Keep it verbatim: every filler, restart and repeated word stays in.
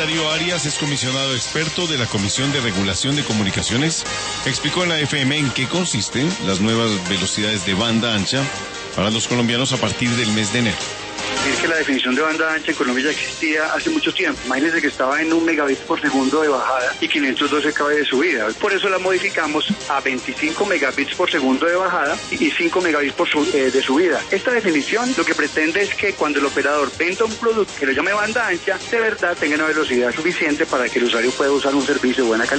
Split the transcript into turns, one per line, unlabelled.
Darío Arias es comisionado experto de la Comisión de Regulación de Comunicaciones. Explicó en la F M en qué consisten las nuevas velocidades de banda ancha para los colombianos a partir del mes de enero.
Es que la definición de banda ancha en Colombia ya existía hace mucho tiempo. Imagínense que estaba en un megabit por segundo de bajada y quinientos doce kb de subida. Por eso la modificamos a veinticinco megabits por segundo de bajada y cinco megabits por su, eh, de subida. Esta definición lo que pretende es que cuando el operador venda un producto que lo llame banda ancha, de verdad tenga una velocidad suficiente para que el usuario pueda usar un servicio de buena calidad.